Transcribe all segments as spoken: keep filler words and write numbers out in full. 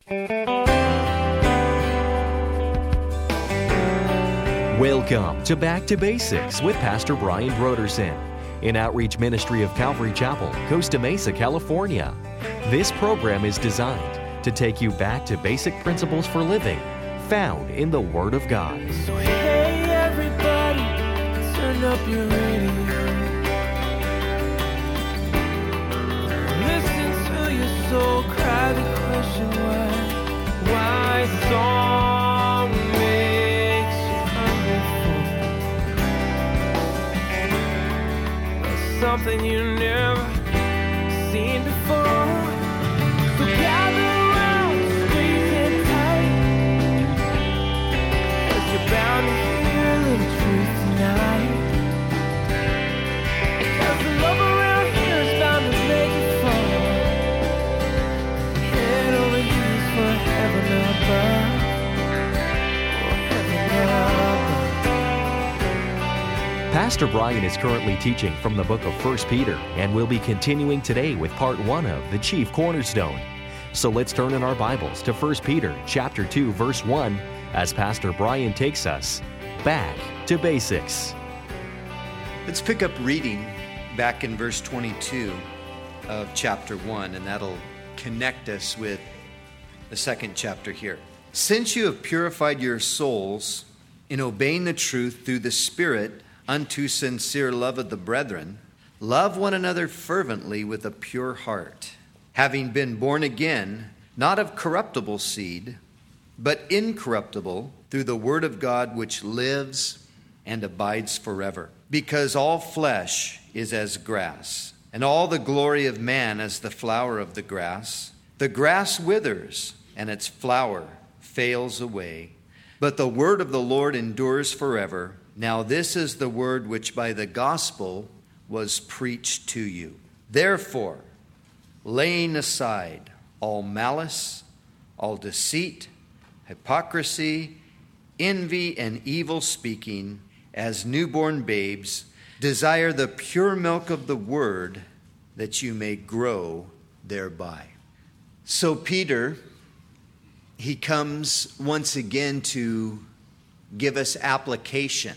Welcome to Back to Basics with Pastor Brian Brodersen, an outreach ministry of Calvary Chapel, Costa Mesa, California. This program is designed to take you back to basic principles for living found in the Word of God. So hey everybody, turn up your radio. Listen to your soul cry the question why, why song makes you hungry for something you never seen before. So gather around, squeeze in tight, 'cause you're bound to hear a little truth tonight. 'Cause the love around here is bound to make you fall. Head over heels for heaven above. Pastor Brian is currently teaching from the book of First Peter and will be continuing today with part one of the Chief Cornerstone. So let's turn in our Bibles to First Peter chapter two, verse one, as Pastor Brian takes us back to basics. Let's pick up reading back in verse twenty-two of chapter one, and that'll connect us with the second chapter here. Since you have purified your souls in obeying the truth through the Spirit unto sincere love of the brethren, love one another fervently with a pure heart, having been born again, not of corruptible seed, but incorruptible, through the word of God which lives and abides forever. Because all flesh is as grass, and all the glory of man as the flower of the grass. The grass withers, and its flower fails away, but the word of the Lord endures forever. Now this is the word which by the gospel was preached to you. Therefore, laying aside all malice, all deceit, hypocrisy, envy, and evil speaking, as newborn babes, desire the pure milk of the word, that you may grow thereby. So Peter, he comes once again to give us application.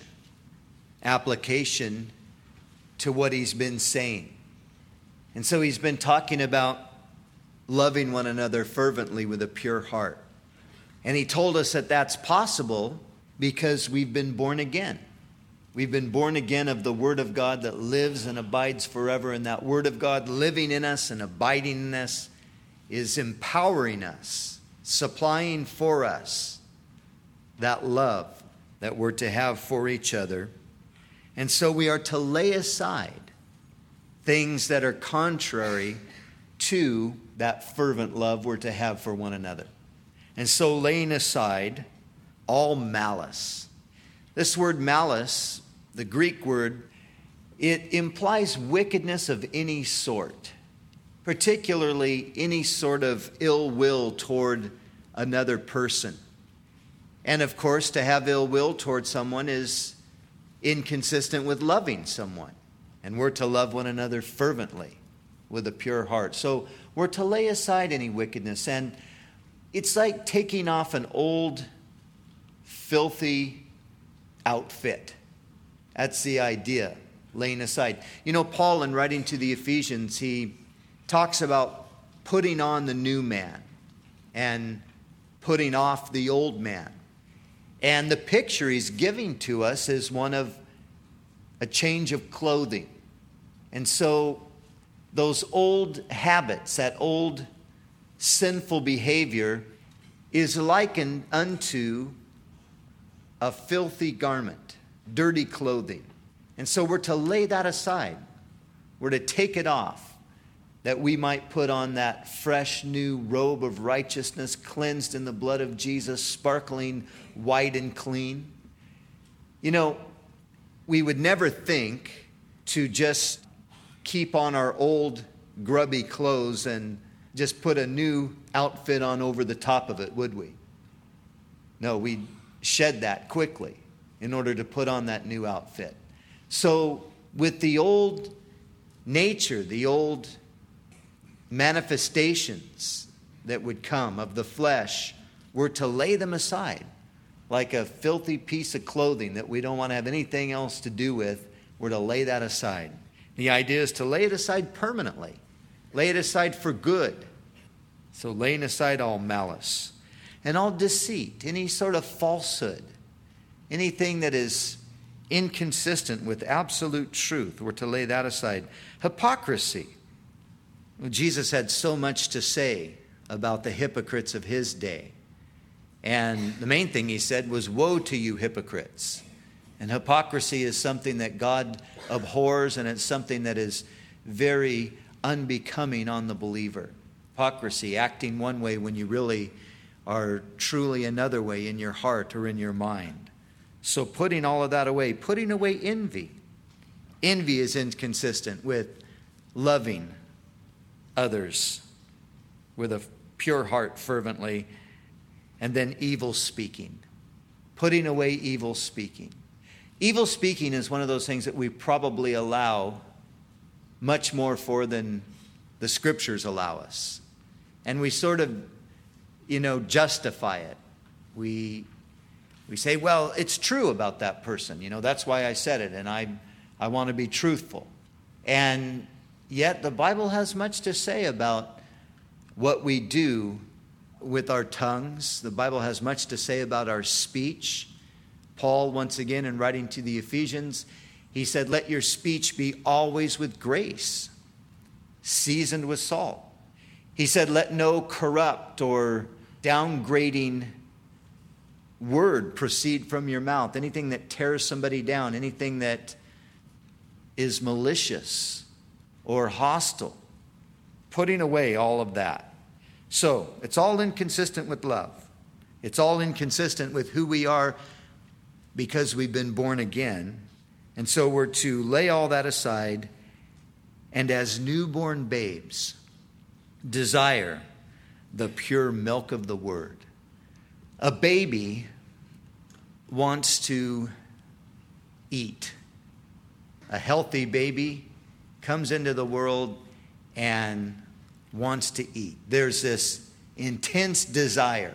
Application to what he's been saying. And so he's been talking about loving one another fervently with a pure heart. And he told us that that's possible because we've been born again. We've been born again of the Word of God that lives and abides forever. And that Word of God living in us and abiding in us is empowering us, supplying for us that love that we're to have for each other. And so we are to lay aside things that are contrary to that fervent love we're to have for one another. And so laying aside all malice. This word malice, the Greek word, it implies wickedness of any sort, particularly any sort of ill will toward another person. And of course, to have ill will toward someone is inconsistent with loving someone. And we're to love one another fervently with a pure heart. So we're to lay aside any wickedness. And it's like taking off an old, filthy outfit. That's the idea, laying aside. You know, Paul, in writing to the Ephesians, he talks about putting on the new man and putting off the old man. And the picture he's giving to us is one of a change of clothing. And so those old habits, that old sinful behavior is likened unto a filthy garment, dirty clothing. And so we're to lay that aside. We're to take it off, that we might put on that fresh new robe of righteousness, cleansed in the blood of Jesus, sparkling white and clean. You know, we would never think to just keep on our old grubby clothes and just put a new outfit on over the top of it, would we? No, we'd shed that quickly in order to put on that new outfit. So with the old nature, the old manifestations that would come of the flesh, we're to lay them aside like a filthy piece of clothing that we don't want to have anything else to do with. We're to lay that aside. The idea is to lay it aside permanently. Lay it aside for good. So laying aside all malice and all deceit, any sort of falsehood, anything that is inconsistent with absolute truth, we're to lay that aside. Hypocrisy. Well, Jesus had so much to say about the hypocrites of his day. And the main thing he said was, woe to you hypocrites. And hypocrisy is something that God abhors, and it's something that is very unbecoming on the believer. Hypocrisy, acting one way when you really are truly another way in your heart or in your mind. So putting all of that away, putting away envy. Envy is inconsistent with loving others with a pure heart fervently. And then evil speaking. Putting away evil speaking. Evil speaking is one of those things that we probably allow much more for than the scriptures allow us. And we sort of, you know, justify it. We we say, well, it's true about that person. You know, that's why I said it, and I I want to be truthful. And yet the Bible has much to say about what we do with our tongues. The Bible has much to say about our speech. Paul, once again, in writing to the Ephesians, he said, let your speech be always with grace, seasoned with salt. He said, let no corrupt or downgrading word proceed from your mouth. Anything that tears somebody down, anything that is malicious or hostile. Putting away all of that. So, it's all inconsistent with love. It's all inconsistent with who we are because we've been born again. And so we're to lay all that aside and as newborn babes, desire the pure milk of the word. A baby wants to eat. A healthy baby comes into the world and wants to eat. There's this intense desire.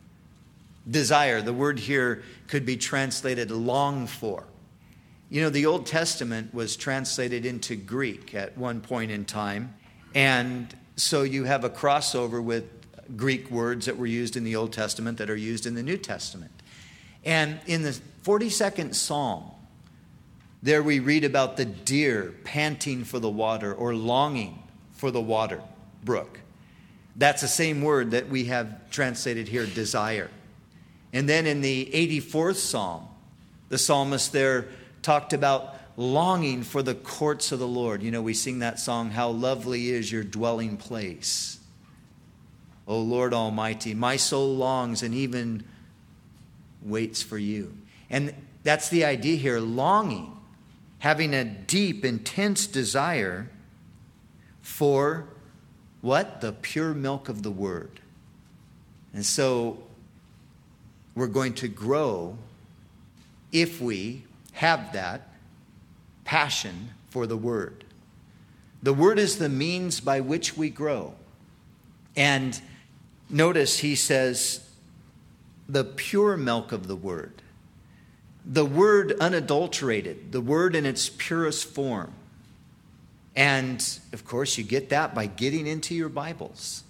Desire, the word here could be translated long for. You know, the Old Testament was translated into Greek at one point in time. And so you have a crossover with Greek words that were used in the Old Testament that are used in the New Testament. And in the forty-second Psalm, there we read about the deer panting for the water or longing for the water. Brook. That's the same word that we have translated here, desire. And then in the eighty-fourth Psalm, the psalmist there talked about longing for the courts of the Lord. You know, we sing that song, how lovely is your dwelling place. O Lord Almighty, my soul longs and even waits for you. And that's the idea here, longing, having a deep, intense desire for what? The pure milk of the word. And so we're going to grow if we have that passion for the word. The word is the means by which we grow. And notice he says, the pure milk of the word. The word unadulterated, the word in its purest form. And, of course, you get that by getting into your Bibles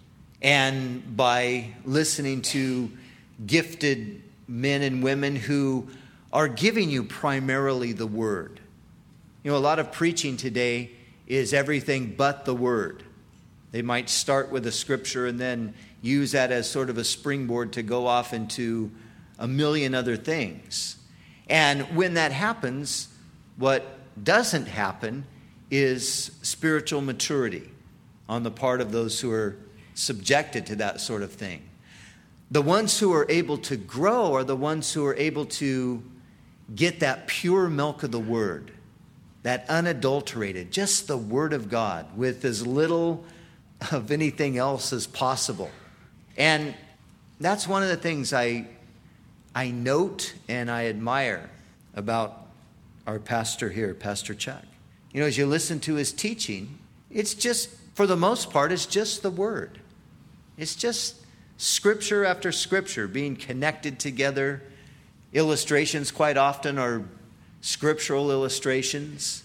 and by listening to gifted men and women who are giving you primarily the Word. You know, a lot of preaching today is everything but the Word. They might start with a scripture and then use that as sort of a springboard to go off into a million other things. And when that happens, what doesn't happen is spiritual maturity on the part of those who are subjected to that sort of thing. The ones who are able to grow are the ones who are able to get that pure milk of the Word, that unadulterated, just the Word of God with as little of anything else as possible. And that's one of the things I, I note and I admire about our pastor here, Pastor Chuck. You know, as you listen to his teaching, it's just, for the most part, it's just the Word. It's just scripture after scripture being connected together. Illustrations quite often are scriptural illustrations.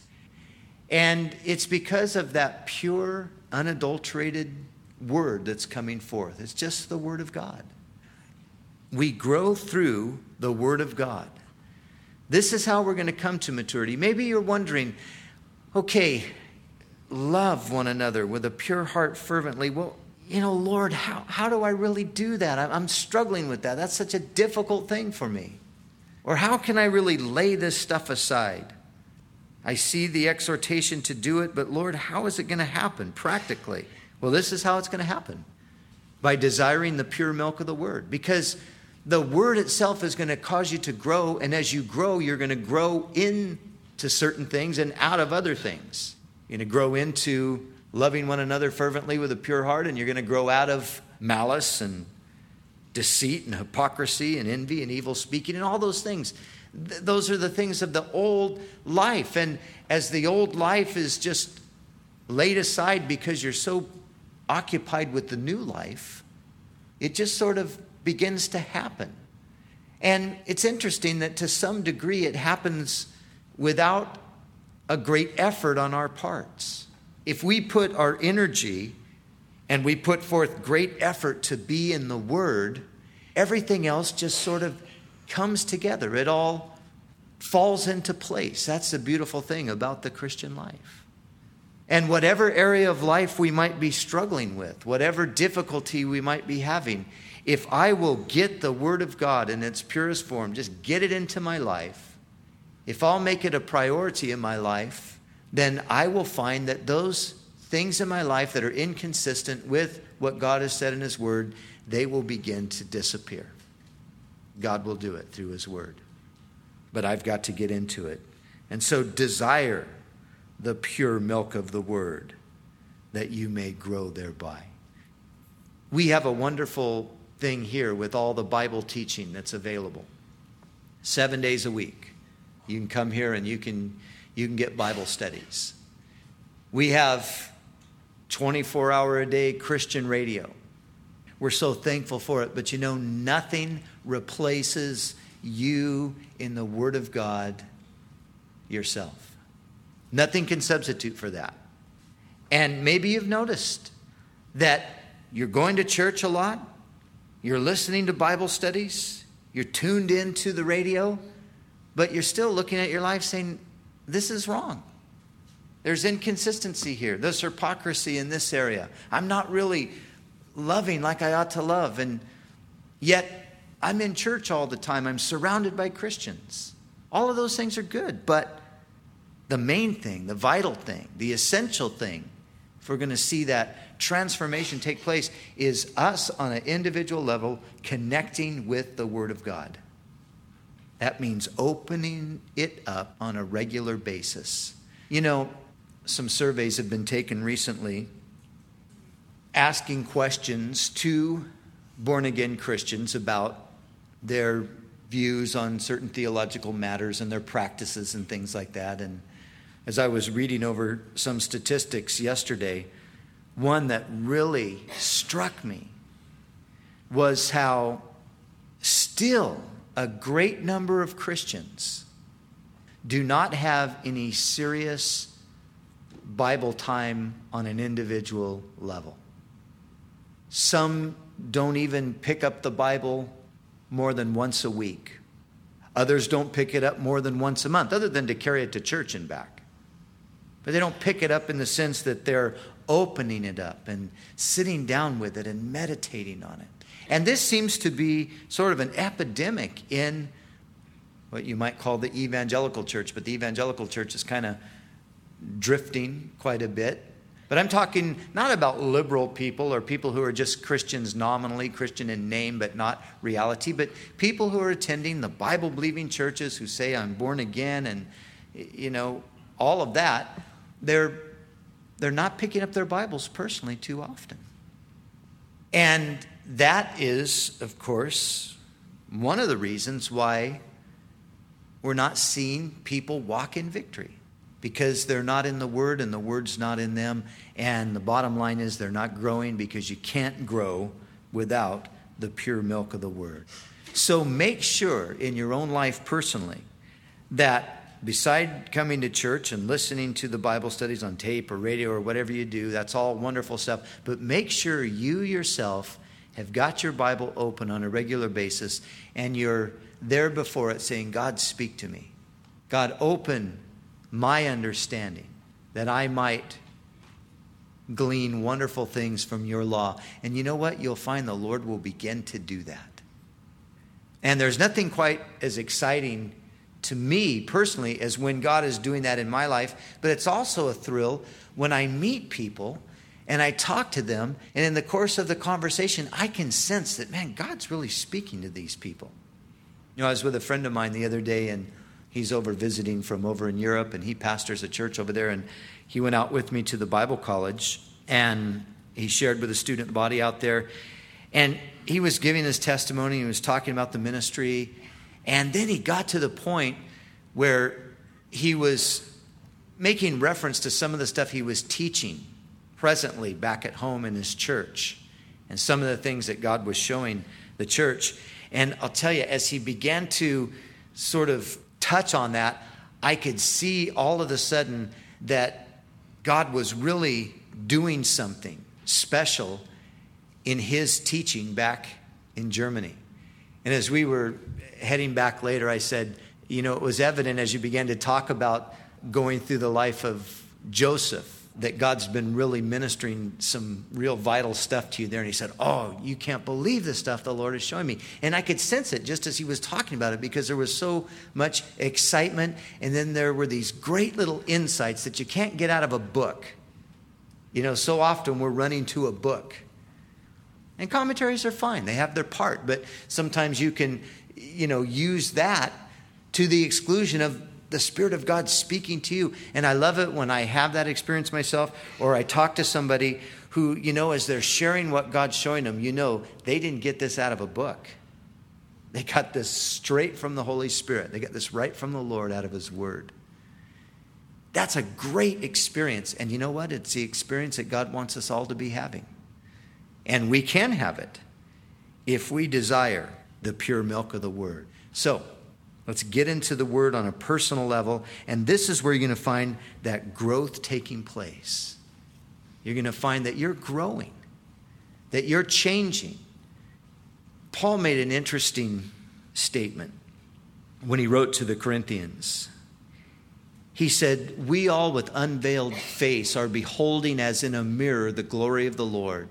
And it's because of that pure, unadulterated word that's coming forth. It's just the word of God. We grow through the word of God. This is how we're going to come to maturity. Maybe you're wondering, okay, love one another with a pure heart fervently. Well, you know, Lord, how, how do I really do that? I'm, I'm struggling with that. That's such a difficult thing for me. Or how can I really lay this stuff aside? I see the exhortation to do it, but Lord, how is it going to happen practically? Well, this is how it's going to happen. By desiring the pure milk of the word. Because the word itself is going to cause you to grow, and as you grow, you're going to grow into certain things and out of other things. You're going to grow into loving one another fervently with a pure heart, and you're going to grow out of malice and deceit and hypocrisy and envy and evil speaking and all those things. Th- those are the things of the old life. And as the old life is just laid aside because you're so occupied with the new life, it just sort of begins to happen. And it's interesting that to some degree it happens without a great effort on our parts. If we put our energy and we put forth great effort to be in the Word, everything else just sort of comes together. It all falls into place. That's the beautiful thing about the Christian life. And whatever area of life we might be struggling with, whatever difficulty we might be having, if I will get the Word of God in its purest form, just get it into my life, if I'll make it a priority in my life, then I will find that those things in my life that are inconsistent with what God has said in His Word, they will begin to disappear. God will do it through His Word. But I've got to get into it. And so desire the pure milk of the Word, that you may grow thereby. We have a wonderful thing here with all the Bible teaching that's available. Seven days a week. You can come here and you can, you can get Bible studies. We have twenty-four hour a day Christian radio. We're so thankful for it. But you know, nothing replaces you in the Word of God yourself. Nothing can substitute for that. And maybe you've noticed that you're going to church a lot. You're listening to Bible studies. You're tuned into the radio. But you're still looking at your life saying, this is wrong. There's inconsistency here. There's hypocrisy in this area. I'm not really loving like I ought to love. And yet, I'm in church all the time. I'm surrounded by Christians. All of those things are good. But the main thing, the vital thing, the essential thing, if we're going to see that transformation take place, is us on an individual level connecting with the Word of God. That means opening it up on a regular basis. You know, some surveys have been taken recently asking questions to born-again Christians about their views on certain theological matters and their practices and things like that. And as I was reading over some statistics yesterday, one that really struck me was how still a great number of Christians do not have any serious Bible time on an individual level. Some don't even pick up the Bible more than once a week. Others don't pick it up more than once a month, other than to carry it to church and back. But they don't pick it up in the sense that they're opening it up and sitting down with it and meditating on it. And this seems to be sort of an epidemic in what you might call the evangelical church, but the evangelical church is kind of drifting quite a bit. But I'm talking not about liberal people or people who are just Christians nominally, Christian in name but not reality, but people who are attending the Bible-believing churches who say, I'm born again, and, you know, all of that. They're, they're not picking up their Bibles personally too often. And that is, of course, one of the reasons why we're not seeing people walk in victory. Because they're not in the Word and the Word's not in them. And the bottom line is they're not growing because you can't grow without the pure milk of the word. So make sure in your own life personally that beside coming to church and listening to the Bible studies on tape or radio or whatever you do, that's all wonderful stuff, but make sure you yourself have got your Bible open on a regular basis and you're there before it saying, God, speak to me. God, open my understanding that I might glean wonderful things from your law. And you know what? You'll find the Lord will begin to do that. And there's nothing quite as exciting to me personally as when God is doing that in my life, but it's also a thrill when I meet people and I talk to them, and in the course of the conversation, I can sense that, man, God's really speaking to these people. You know, I was with a friend of mine the other day, and he's over visiting from over in Europe, and he pastors a church over there, and he went out with me to the Bible college, and he shared with the student body out there, and he was giving his testimony, he was talking about the ministry, and then he got to the point where he was making reference to some of the stuff he was teaching presently back at home in his church and some of the things that God was showing the church. And I'll tell you, as he began to sort of touch on that, I could see all of a sudden that God was really doing something special in his teaching back in Germany. And as we were heading back later, I said, you know, it was evident as you began to talk about going through the life of Joseph that God's been really ministering some real vital stuff to you there. And he said, oh, you can't believe the stuff the Lord is showing me. And I could sense it just as he was talking about it because there was so much excitement. And then there were these great little insights that you can't get out of a book. You know, so often we're running to a book. And commentaries are fine. They have their part. But sometimes you can, you know, use that to the exclusion of the Spirit of God speaking to you. And I love it when I have that experience myself, or I talk to somebody who, you know, as they're sharing what God's showing them, you know, they didn't get this out of a book. They got this straight from the Holy Spirit. They got this right from the Lord out of His Word. That's a great experience. And you know what? It's the experience that God wants us all to be having. And we can have it if we desire the pure milk of the Word. So, let's get into the Word on a personal level. And this is where you're going to find that growth taking place. You're going to find that you're growing, that you're changing. Paul made an interesting statement when he wrote to the Corinthians. He said, we all with unveiled face are beholding as in a mirror the glory of the Lord.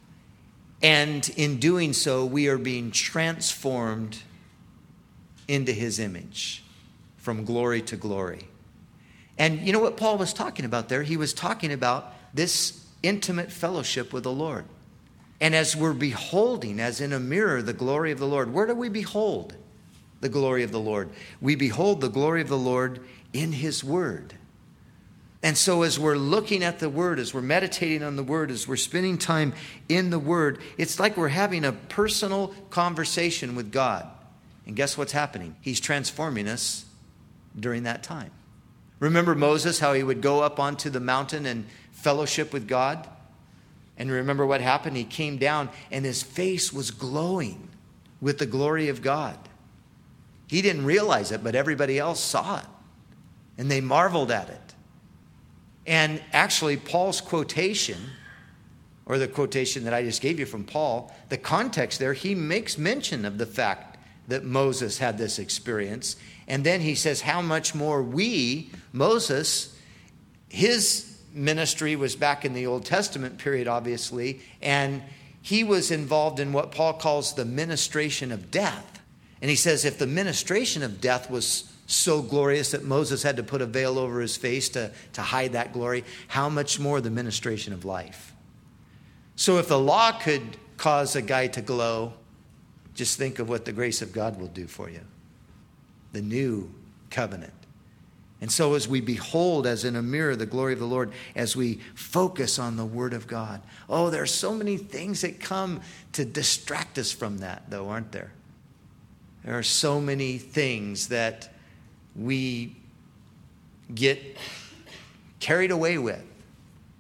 And in doing so, we are being transformed into His image from glory to glory. And you know what Paul was talking about there? He was talking about this intimate fellowship with the Lord. And as we're beholding, as in a mirror, the glory of the Lord, where do we behold the glory of the Lord? We behold the glory of the Lord in His Word. And so as we're looking at the Word, as we're meditating on the Word, as we're spending time in the Word, it's like we're having a personal conversation with God. And guess what's happening? He's transforming us during that time. Remember Moses, how he would go up onto the mountain and fellowship with God? And remember what happened? He came down and his face was glowing with the glory of God. He didn't realize it, but everybody else saw it. And they marveled at it. And actually, Paul's quotation, or the quotation that I just gave you from Paul, the context there, he makes mention of the fact that Moses had this experience. And then he says how much more we, Moses, his ministry was back in the Old Testament period, obviously, and he was involved in what Paul calls the ministration of death. And he says if the ministration of death was so glorious that Moses had to put a veil over his face to, to hide that glory, how much more the ministration of life? So if the law could cause a guy to glow, just think of what the grace of God will do for you. The new covenant. And so as we behold as in a mirror the glory of the Lord, as we focus on the Word of God. Oh, there are so many things that come to distract us from that, though, aren't there? There are so many things that we get carried away with.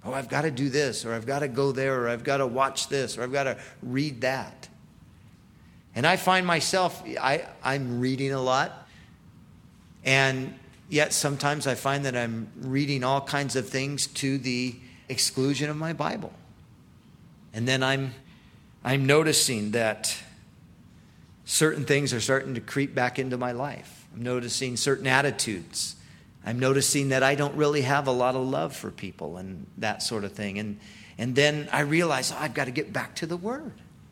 Oh, I've got to do this, or I've got to go there, or I've got to watch this, or I've got to read that. And I find myself, I, I'm reading a lot, and yet sometimes I find that I'm reading all kinds of things to the exclusion of my Bible. And then I'm I'm noticing that certain things are starting to creep back into my life. I'm noticing certain attitudes. I'm noticing that I don't really have a lot of love for people and that sort of thing. And, and then I realize, oh, I've got to get back to the Word.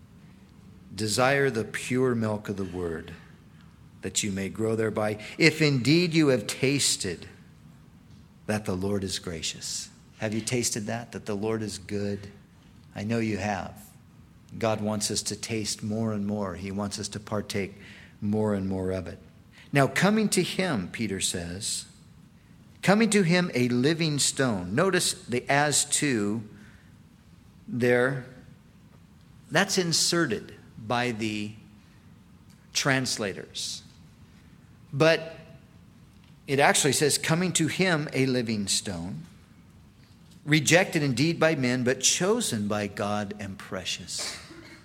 Desire the pure milk of the Word, that you may grow thereby, if indeed you have tasted that the Lord is gracious. Have you tasted that, that the Lord is good? I know you have. God wants us to taste more and more. He wants us to partake more and more of it. Now, coming to Him, Peter says, coming to Him a living stone. Notice the as to there. That's inserted by the translators. But it actually says, coming to Him a living stone, rejected indeed by men, but chosen by God and precious.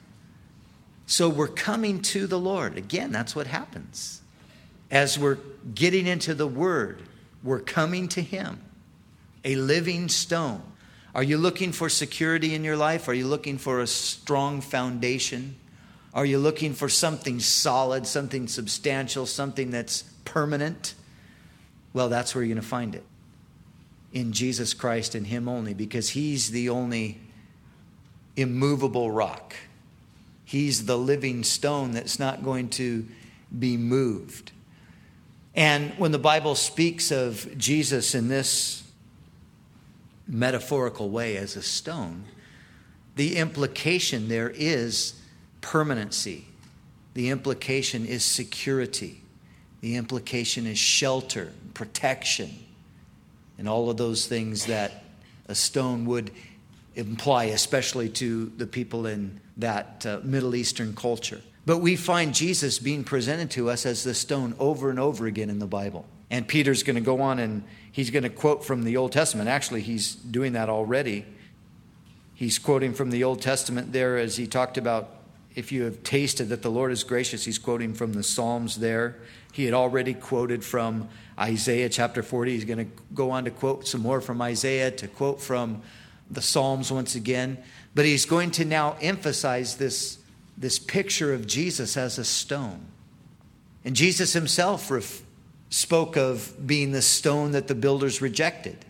So we're coming to the Lord. Again, that's what happens. As we're getting into the Word, we're coming to Him, a living stone. Are you looking for security in your life? Are you looking for a strong foundation? Are you looking for something solid, something substantial, something that's permanent? Well, that's where you're going to find it. In Jesus Christ and Him only, because He's the only immovable rock. He's the living stone that's not going to be moved. And when the Bible speaks of Jesus in this metaphorical way as a stone, the implication there is permanency. The implication is security. The implication is shelter, protection, and all of those things that a stone would imply, especially to the people in that uh, Middle Eastern culture. But we find Jesus being presented to us as the stone over and over again in the Bible. And Peter's going to go on and he's going to quote from the Old Testament. Actually, he's doing that already. He's quoting from the Old Testament there as he talked about, if you have tasted that the Lord is gracious. He's quoting from the Psalms there. He had already quoted from Isaiah chapter forty. He's going to go on to quote some more from Isaiah, to quote from the Psalms once again. But he's going to now emphasize this, this picture of Jesus as a stone. And Jesus himself ref- spoke of being the stone that the builders rejected.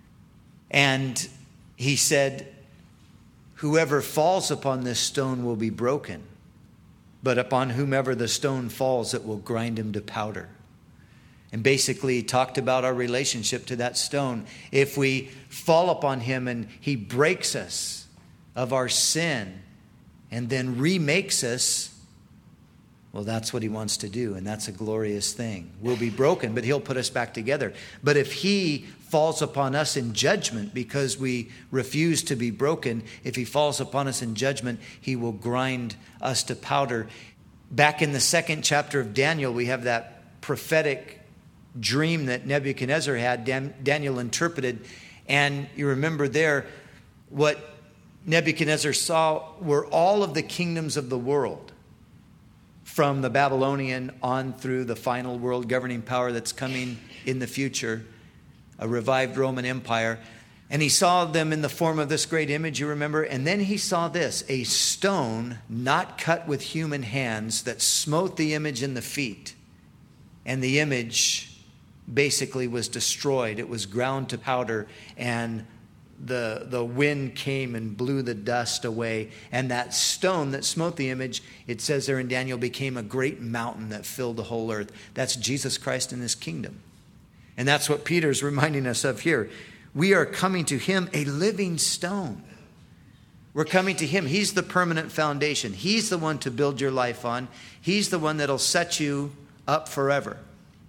And he said, whoever falls upon this stone will be broken, but upon whomever the stone falls, it will grind him to powder. And basically, he talked about our relationship to that stone. If we fall upon him and he breaks us of our sin and then remakes us, well, that's what he wants to do, and that's a glorious thing. We'll be broken, but he'll put us back together. But if he falls upon us in judgment because we refuse to be broken, if he falls upon us in judgment, he will grind us to powder. Back in the second chapter of Daniel, we have that prophetic dream that Nebuchadnezzar had, Daniel interpreted. And you remember there, what Nebuchadnezzar saw were all of the kingdoms of the world, from the Babylonian on through the final world governing power that's coming in the future, a revived Roman Empire. And he saw them in the form of this great image, you remember? And then he saw this, a stone not cut with human hands that smote the image in the feet. And the image basically was destroyed. It was ground to powder, and the, the wind came and blew the dust away. And that stone that smote the image, it says there in Daniel, became a great mountain that filled the whole earth. That's Jesus Christ and his kingdom. And that's what Peter's reminding us of here. We are coming to him, a living stone. We're coming to him. He's the permanent foundation. He's the one to build your life on. He's the one that'll set you up forever.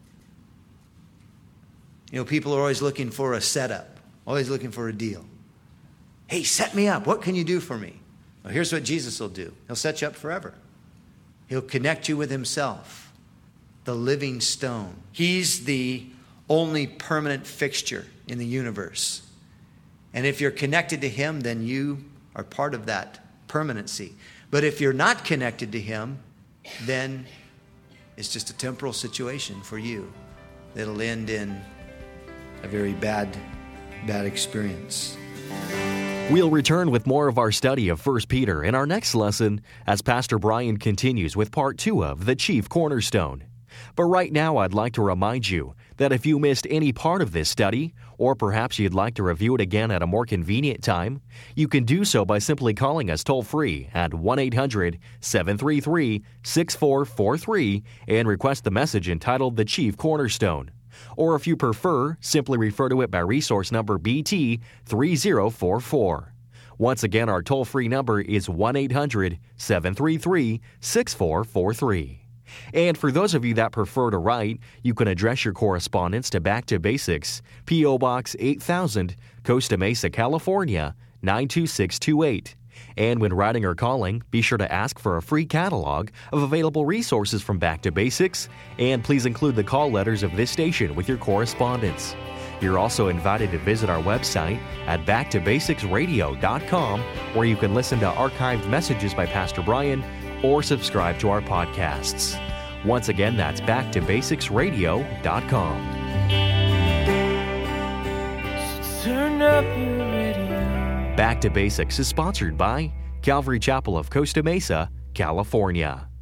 You know, people are always looking for a setup, always looking for a deal. Hey, set me up. What can you do for me? Well, here's what Jesus will do. He'll set you up forever. He'll connect you with himself, the living stone. He's the only permanent fixture in the universe. And if you're connected to him, then you are part of that permanency. But if you're not connected to him, then it's just a temporal situation for you that'll end in a very bad, bad experience. We'll return with more of our study of First Peter in our next lesson as Pastor Brian continues with part two of The Chief Cornerstone. But right now, I'd like to remind you that if you missed any part of this study, or perhaps you'd like to review it again at a more convenient time, you can do so by simply calling us toll-free at one eight hundred seven three three six four four three and request the message entitled The Chief Cornerstone. Or if you prefer, simply refer to it by resource number B T three zero four four. Once again, our toll-free number is one eight hundred seven three three six four four three. And for those of you that prefer to write, you can address your correspondence to Back to Basics, P O. Box eight thousand, Costa Mesa, California, nine two six two eight. And when writing or calling, be sure to ask for a free catalog of available resources from Back to Basics, and please include the call letters of this station with your correspondence. You're also invited to visit our website at back to basics radio dot com, where you can listen to archived messages by Pastor Brian or subscribe to our podcasts. Once again, that's back to basics radio dot com. Turn up your radio. Back to Basics is sponsored by Calvary Chapel of Costa Mesa, California.